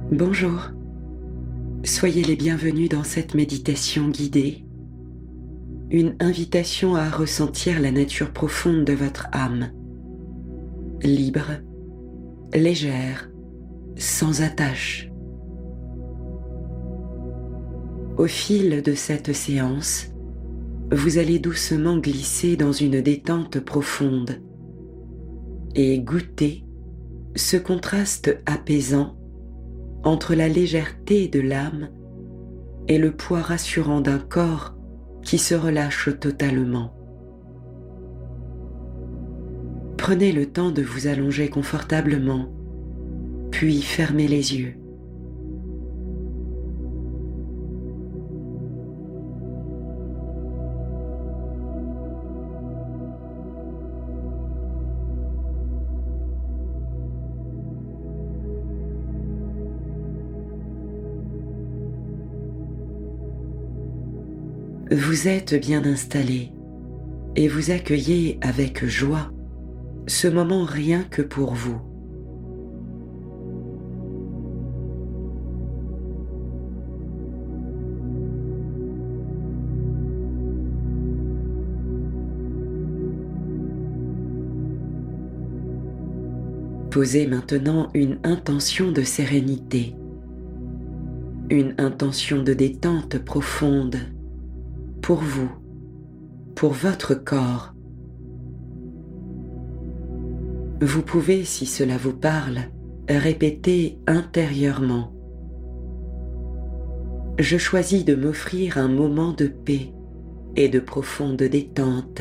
Bonjour, soyez les bienvenus dans cette méditation guidée, une invitation à ressentir la nature profonde de votre âme, libre, légère, sans attache. Au fil de cette séance, vous allez doucement glisser dans une détente profonde et goûter ce contraste apaisant entre la légèreté de l'âme et le poids rassurant d'un corps qui se relâche totalement. Prenez le temps de vous allonger confortablement, puis fermez les yeux. Vous êtes bien installé et vous accueillez avec joie ce moment rien que pour vous. Posez maintenant une intention de sérénité, une intention de détente profonde pour vous, pour votre corps. Vous pouvez, si cela vous parle, répéter intérieurement: je choisis de m'offrir un moment de paix et de profonde détente.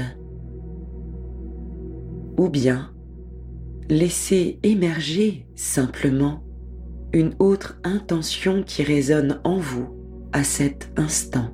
Ou bien, laissez émerger simplement une autre intention qui résonne en vous à cet instant.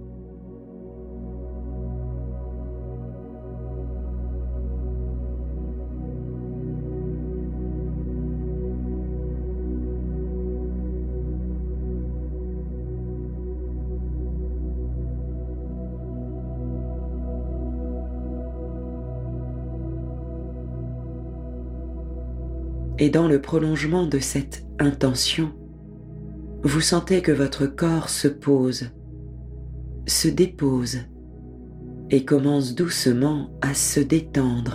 Et dans le prolongement de cette intention, vous sentez que votre corps se pose, se dépose et commence doucement à se détendre.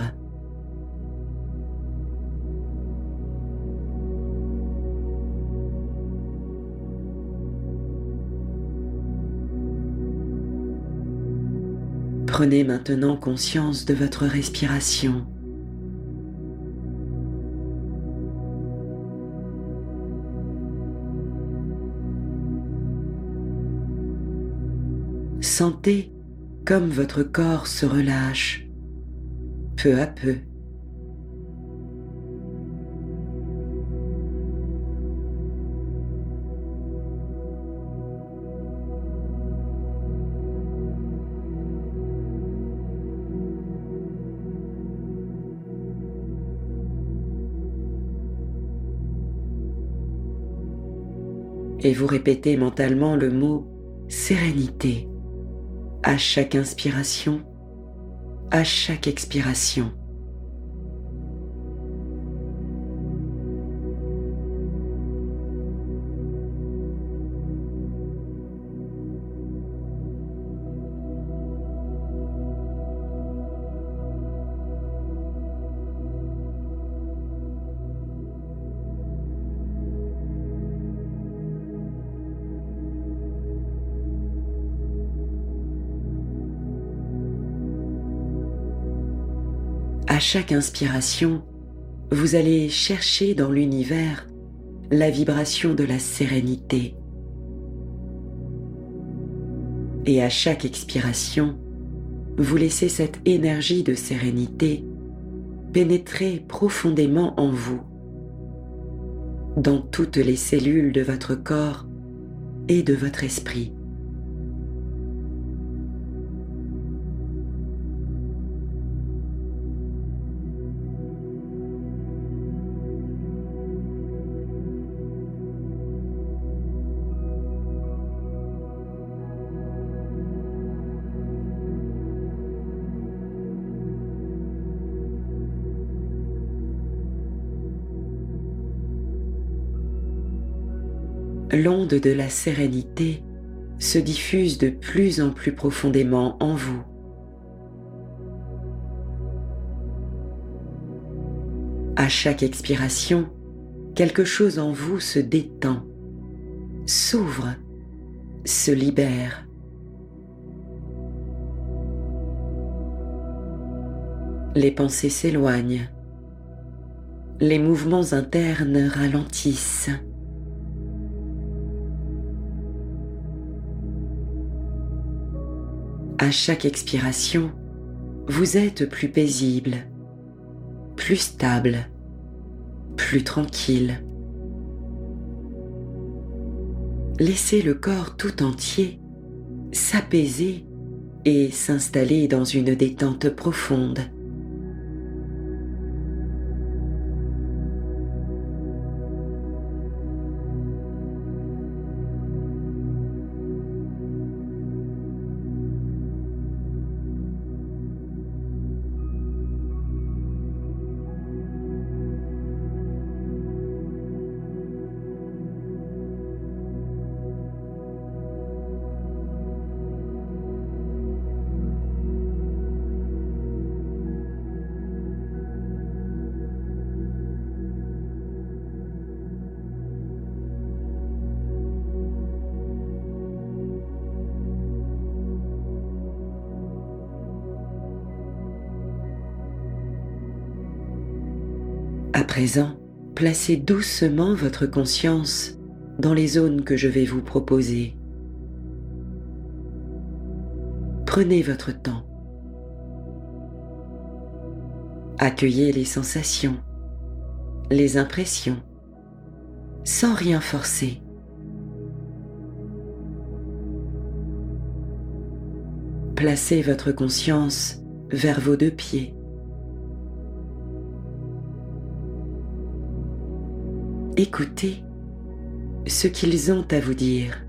Prenez maintenant conscience de votre respiration. Sentez comme votre corps se relâche, peu à peu. Et vous répétez mentalement le mot sérénité à chaque inspiration, à chaque expiration. À chaque inspiration, vous allez chercher dans l'univers la vibration de la sérénité. Et à chaque expiration, vous laissez cette énergie de sérénité pénétrer profondément en vous, dans toutes les cellules de votre corps et de votre esprit. l'onde de la sérénité se diffuse de plus en plus profondément en vous. À chaque expiration, quelque chose en vous se détend, s'ouvre, se libère. Les pensées s'éloignent, les mouvements internes ralentissent. À chaque expiration, vous êtes plus paisible, plus stable, plus tranquille. Laissez le corps tout entier s'apaiser et s'installer dans une détente profonde. À présent, placez doucement votre conscience dans les zones que je vais vous proposer. Prenez votre temps. Accueillez les sensations, les impressions, sans rien forcer. Placez votre conscience vers vos deux pieds. Écoutez ce qu'ils ont à vous dire.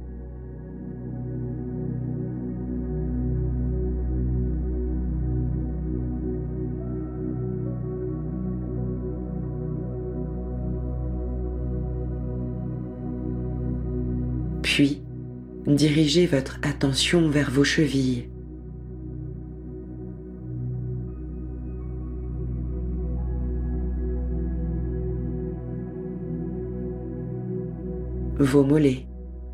Puis, dirigez votre attention vers vos chevilles. Vos mollets,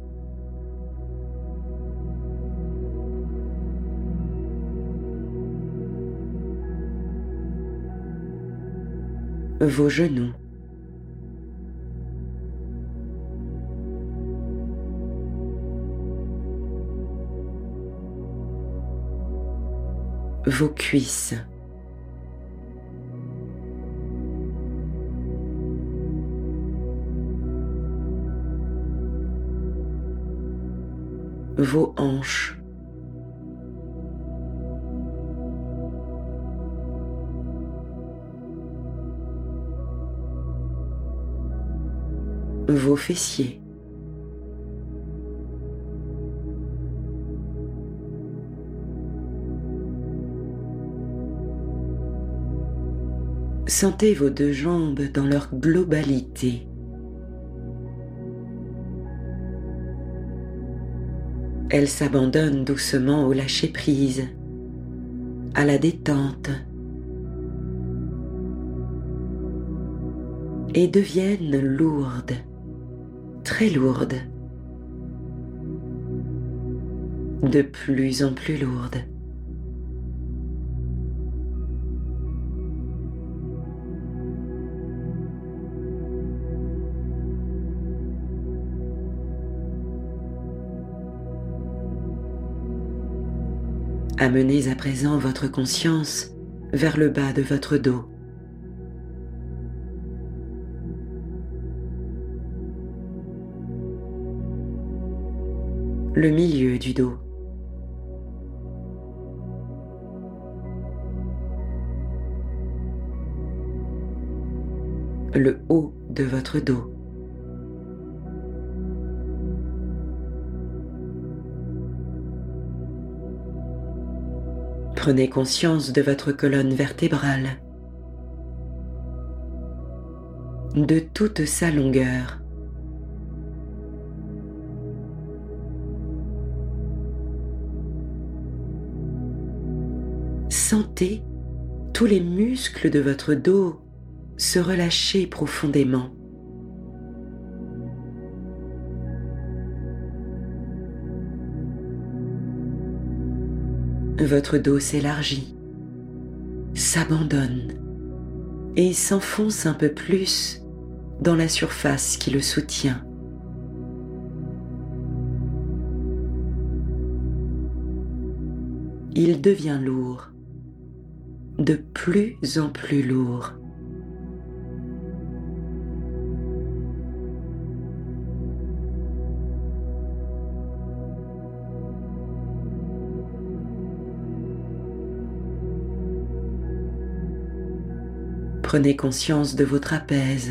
vos genoux, vos cuisses, vos hanches, vos fessiers, sentez vos deux jambes dans leur globalité. Elles s'abandonnent doucement au lâcher-prise, à la détente, et deviennent lourdes, très lourdes, de plus en plus lourdes. Amenez à présent votre conscience vers le bas de votre dos. Le milieu du dos. Le haut de votre dos. Prenez conscience de votre colonne vertébrale, de toute sa longueur, Sentez tous les muscles de votre dos se relâcher profondément. Votre dos s'élargit, s'abandonne et s'enfonce un peu plus dans la surface qui le soutient. Il devient lourd, de plus en plus lourd. Prenez conscience de vos trapèzes.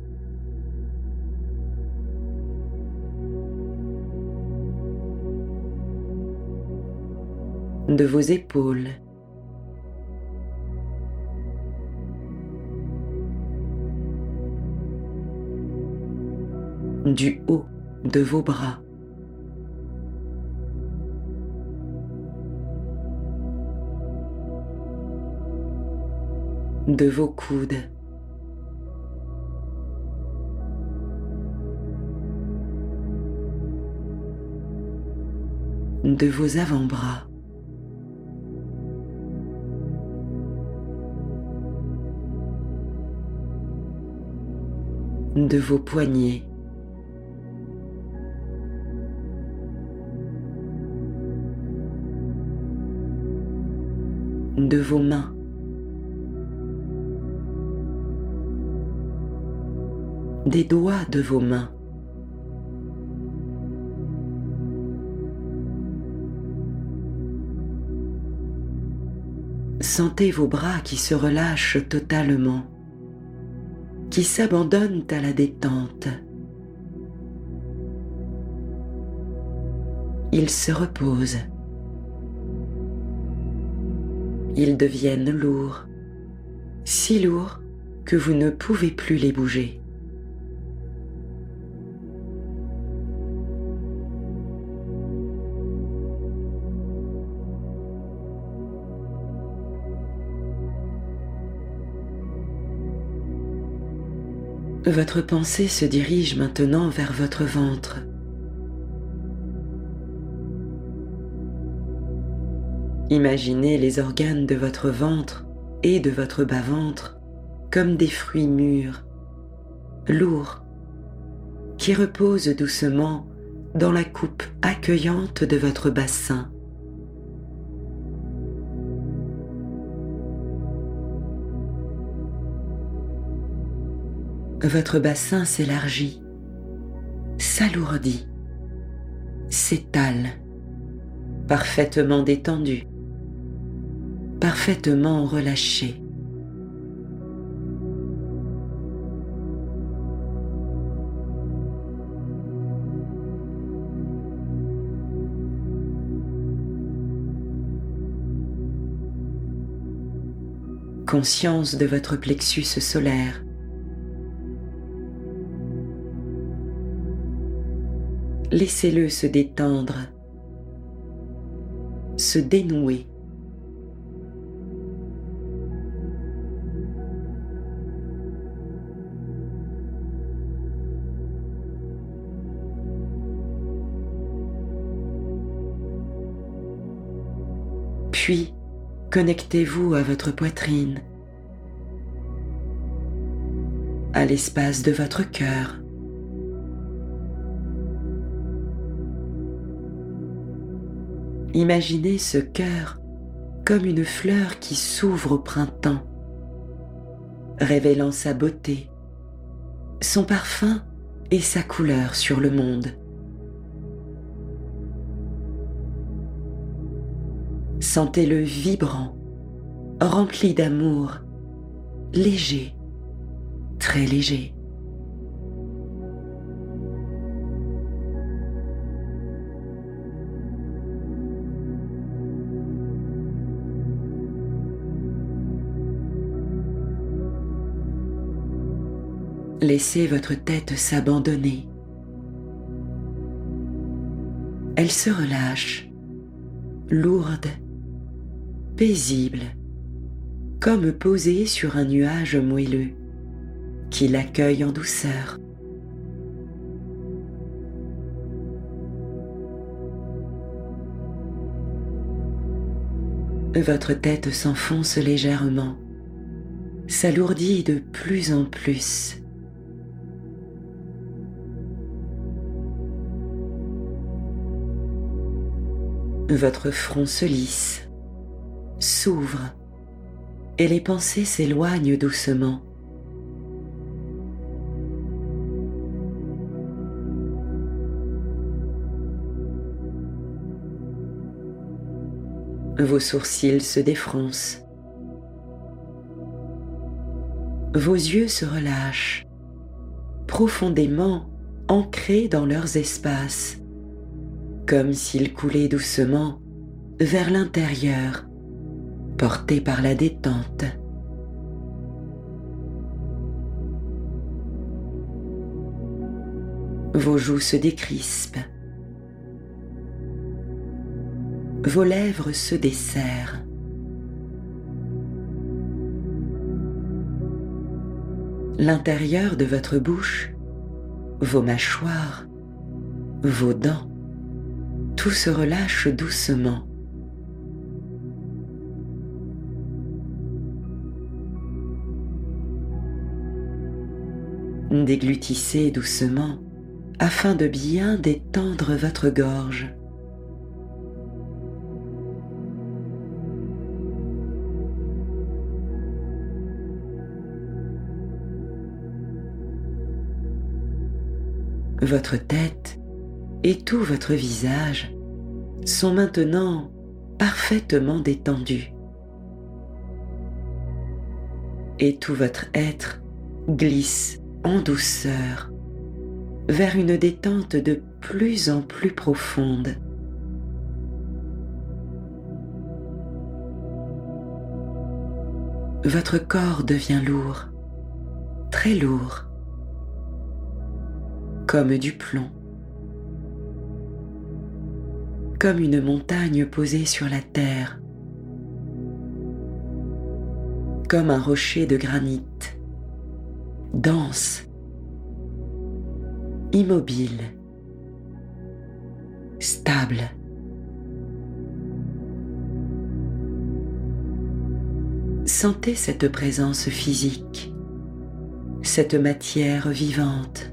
De vos épaules. Du haut de vos bras. De vos coudes. De vos avant-bras. De vos poignets. De vos mains. Des doigts de vos mains. Sentez vos bras qui se relâchent totalement, qui s'abandonnent à la détente. Ils se reposent. Ils deviennent lourds, si lourds que vous ne pouvez plus les bouger. Votre pensée se dirige maintenant vers votre ventre. Imaginez les organes de votre ventre et de votre bas-ventre comme des fruits mûrs, lourds, qui reposent doucement dans la coupe accueillante de votre bassin. Votre bassin s'élargit, s'alourdit, s'étale, parfaitement détendu, parfaitement relâché. Conscience de votre plexus solaire. Laissez-le se détendre, se dénouer. Puis, connectez-vous à votre poitrine, à l'espace de votre cœur. Imaginez ce cœur comme une fleur qui s'ouvre au printemps, révélant sa beauté, son parfum et sa couleur sur le monde. Sentez-le vibrant, rempli d'amour, léger, très léger. Laissez votre tête s'abandonner. Elle se relâche, lourde, paisible comme posé sur un nuage moelleux qui l'accueille en douceur. Votre tête s'enfonce légèrement, s'alourdit de plus en plus. Votre front se lisse, s'ouvre et les pensées s'éloignent doucement. Vos sourcils se défroncent. Vos yeux se relâchent, profondément ancrés dans leurs espaces, comme s'ils coulaient doucement vers l'intérieur, portés par la détente. Vos joues se décrispent. Vos lèvres se desserrent. L'intérieur de votre bouche, vos mâchoires, vos dents, tout se relâche doucement. Déglutissez doucement afin de bien détendre votre gorge. Votre tête et tout votre visage sont maintenant parfaitement détendus. Et tout votre être glisse en douceur vers une détente de plus en plus profonde. Votre corps devient lourd, très lourd, comme du plomb, comme une montagne posée sur la terre, comme un rocher de granit, dense, immobile, stable. Sentez cette présence physique, cette matière vivante.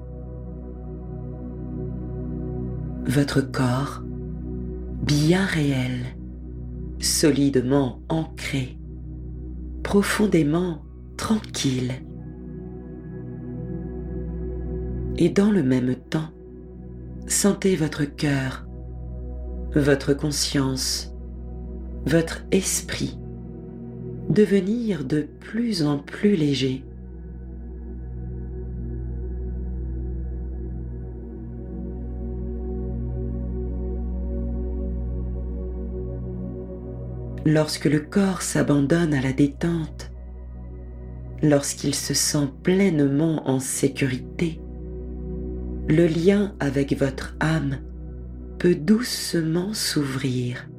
Votre corps, bien réel, solidement ancré, profondément tranquille. Et dans le même temps, sentez votre cœur, votre conscience, votre esprit devenir de plus en plus léger. Lorsque le corps s'abandonne à la détente, lorsqu'il se sent pleinement en sécurité, le lien avec votre âme peut doucement s'ouvrir.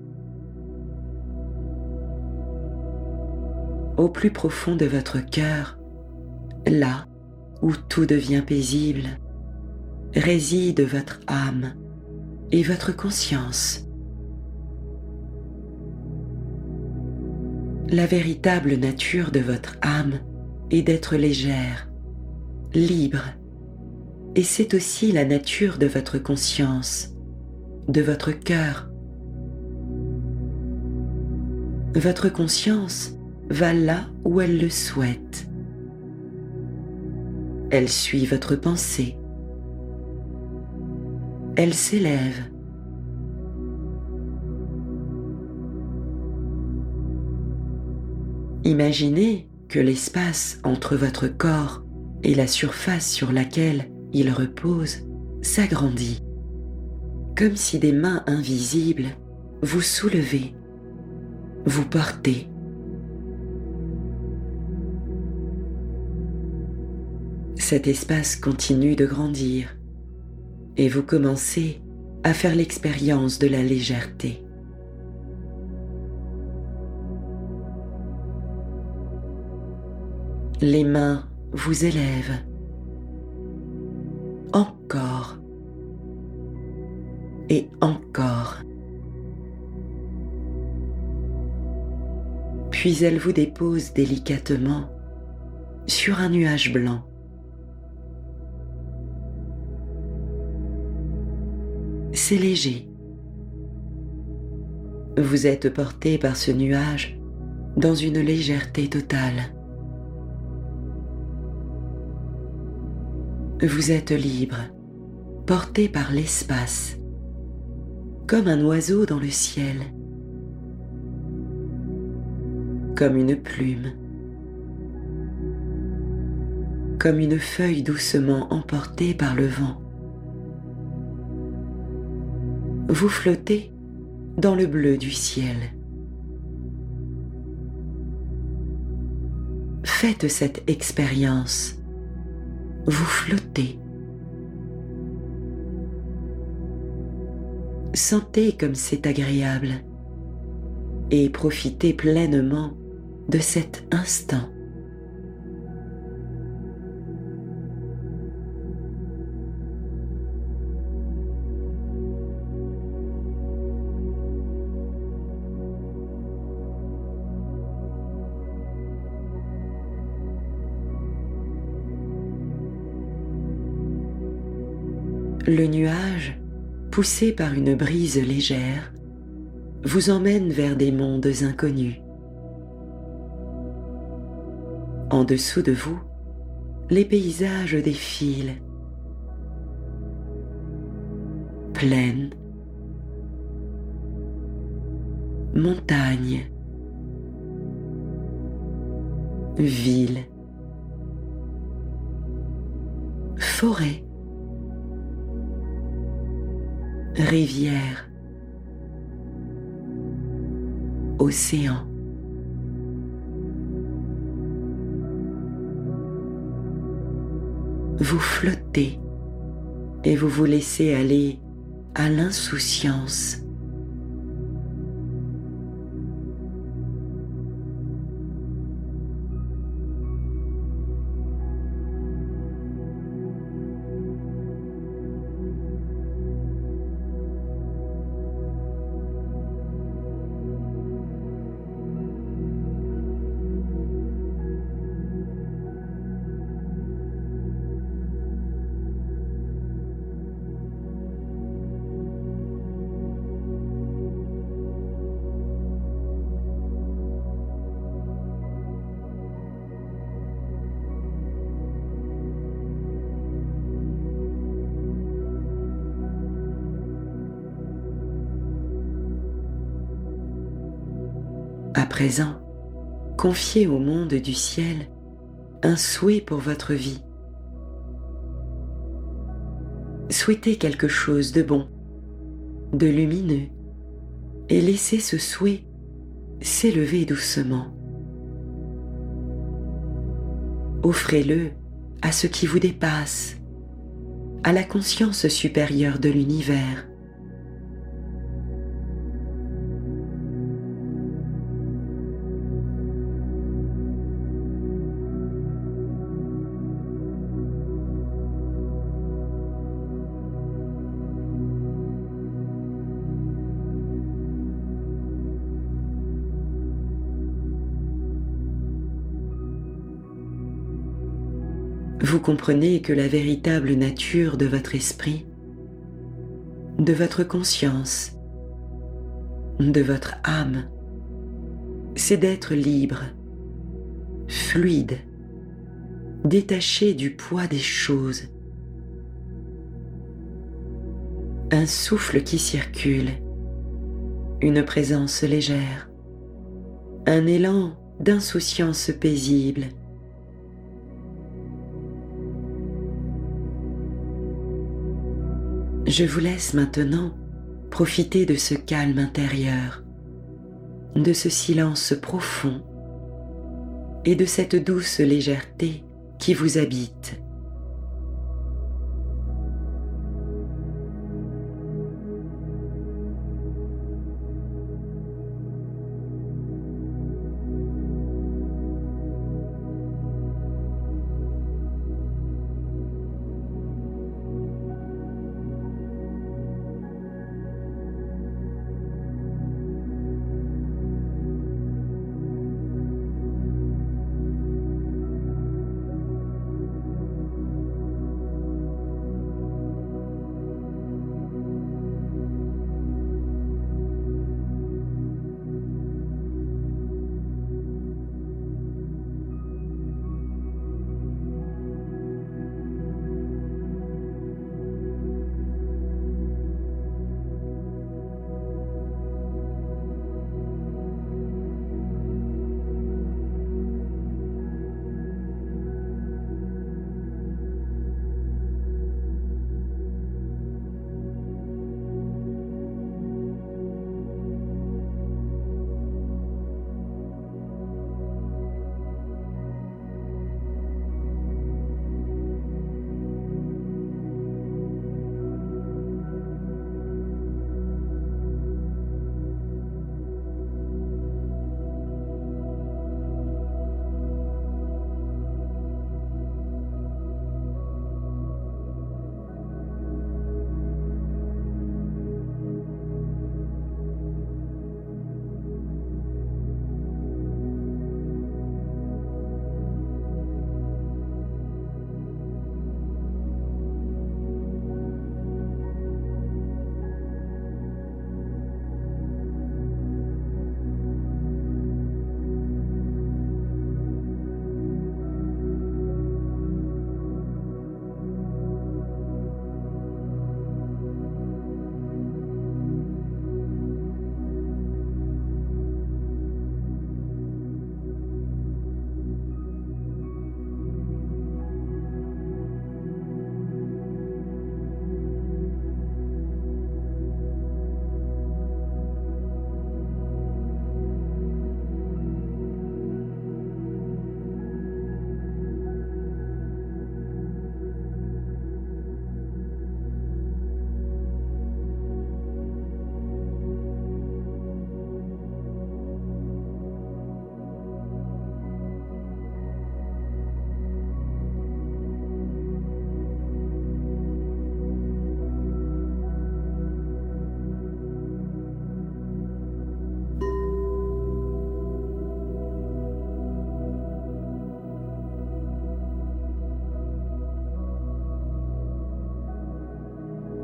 Au plus profond de votre cœur, là où tout devient paisible, réside votre âme et votre conscience. La véritable nature de votre âme est d'être légère, libre, et c'est aussi la nature de votre conscience, de votre cœur. Votre conscience va là où elle le souhaite. Elle suit votre pensée. Elle s'élève. Imaginez que l'espace entre votre corps et la surface sur laquelle il repose s'agrandit, comme si des mains invisibles vous soulevez, vous portez. Cet espace continue de grandir et vous commencez à faire l'expérience de la légèreté. Les mains vous élèvent. Encore et encore. Puis elles vous déposent délicatement sur un nuage blanc. C'est léger. Vous êtes porté par ce nuage dans une légèreté totale. Vous êtes libre, porté par l'espace, comme un oiseau dans le ciel, comme une plume, comme une feuille doucement emportée par le vent. Vous flottez dans le bleu du ciel. Faites cette expérience. Vous flottez. Sentez comme c'est agréable et profitez pleinement de cet instant. Le nuage, poussé par une brise légère, vous emmène vers des mondes inconnus. En dessous de vous, les paysages défilent. Plaines, montagnes, villes, forêts, rivières, océans. Vous flottez et vous vous laissez aller à l'insouciance. À présent, confiez au monde du ciel un souhait pour votre vie. Souhaitez quelque chose de bon, de lumineux, et laissez ce souhait s'élever doucement. Offrez-le à ce qui vous dépasse, à la conscience supérieure de l'univers. Vous comprenez que la véritable nature de votre esprit, de votre conscience, de votre âme, c'est d'être libre, fluide, détaché du poids des choses. Un souffle qui circule, une présence légère, un élan d'insouciance paisible. Je vous laisse maintenant profiter de ce calme intérieur, de ce silence profond et de cette douce légèreté qui vous habite.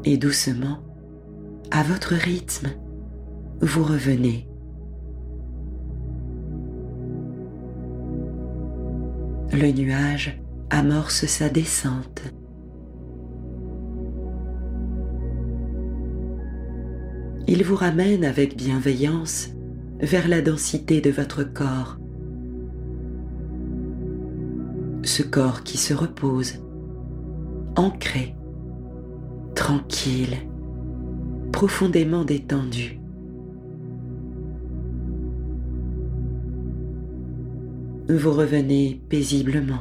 Et doucement, à votre rythme, vous revenez. Le nuage amorce sa descente. Il vous ramène avec bienveillance vers la densité de votre corps. Ce corps qui se repose, ancré, tranquille, profondément détendu. Vous revenez paisiblement.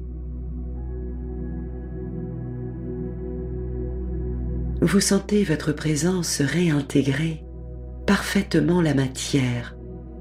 Vous sentez votre présence réintégrer parfaitement la matière.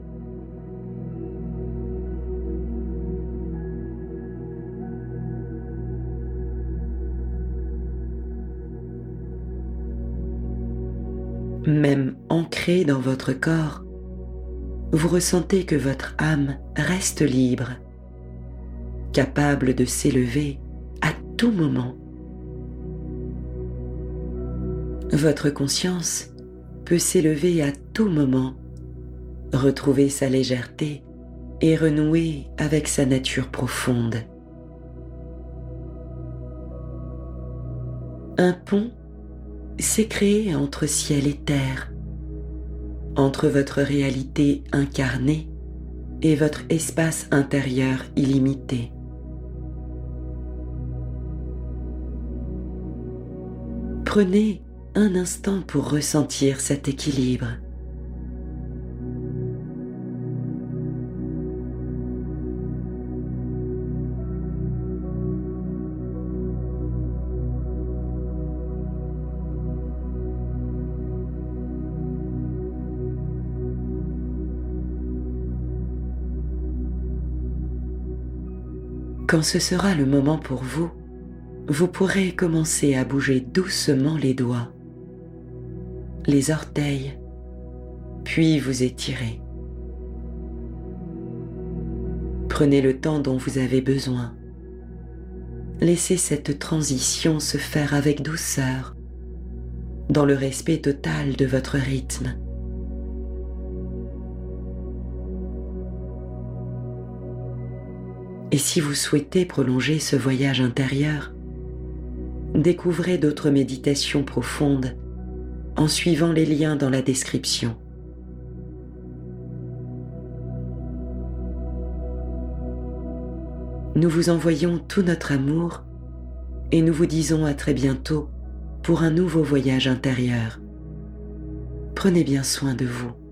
Même ancré dans votre corps, vous ressentez que votre âme reste libre, capable de s'élever à tout moment. Votre conscience peut s'élever à tout moment, retrouver sa légèreté et renouer avec sa nature profonde. Un pont s'est créé entre ciel et terre, entre votre réalité incarnée et votre espace intérieur illimité. Prenez un instant pour ressentir cet équilibre. Quand ce sera le moment pour vous, vous pourrez commencer à bouger doucement les doigts, les orteils, puis vous étirer. Prenez le temps dont vous avez besoin. Laissez cette transition se faire avec douceur, dans le respect total de votre rythme. Et si vous souhaitez prolonger ce voyage intérieur, découvrez d'autres méditations profondes en suivant les liens dans la description. Nous vous envoyons tout notre amour et nous vous disons à très bientôt pour un nouveau voyage intérieur. Prenez bien soin de vous.